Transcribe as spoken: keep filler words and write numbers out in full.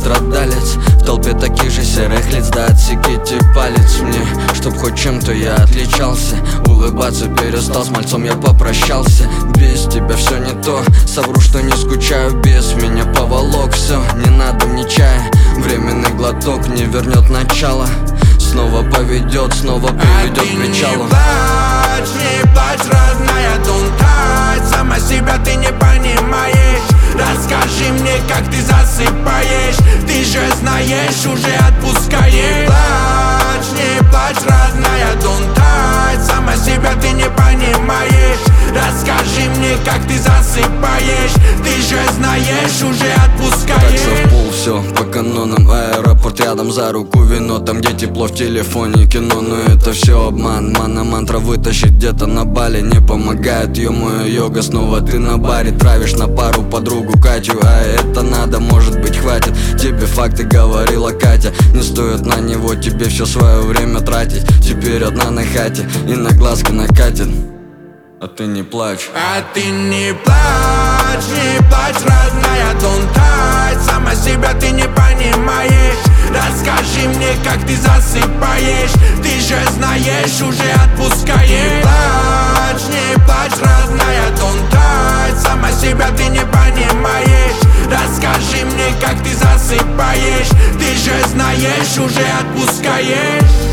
страдалец в толпе таких же серых лиц. Да отсеките палец мне, чтоб хоть чем-то я отличался. Улыбаться перестал, с мальцом я попрощался. Без тебя все не то, совру, что не скучаю. Без меня поволок все, не надо мне чая. Временный глоток не вернет начало. Снова поведет, снова приведет к причалу. Не плачь, не плачь, родная, don't touch. Сама себя ты не понимаешь. Расскажи мне, как ты засыпаешь. Ты же знаешь, уже отпускаешь. Не плачь, не плачь, родная, don't touch. Сама себя ты не понимаешь. Расскажи мне, как ты засыпаешь. Ты же знаешь, уже отпускаешь. Так пол, все по канонам. Аэропорт рядом, за руку вино. Там где тепло, в телефоне кино. Но это все обман, мана мантра вытащить где-то на Бали не помогает. Ё-моё, йога, снова ты на баре. Травишь на пару подругу Катю. А это надо, может быть, хватит. Тебе факты говорила Катя. Не стоит на него тебе все свое время тратить. Теперь одна на хате и на глазки накатит. А ты не плачь. А ты не плачь, не плачь, родная, don't touch. Сама себя ты не понимаешь. Расскажи мне, как ты засыпаешь. Ты же знаешь, уже отпускаешь. Не плачь, не плачь, родная, don't touch. Сама себя ты не понимаешь. Расскажи мне, как ты засыпаешь. Ты же знаешь, уже отпускаешь.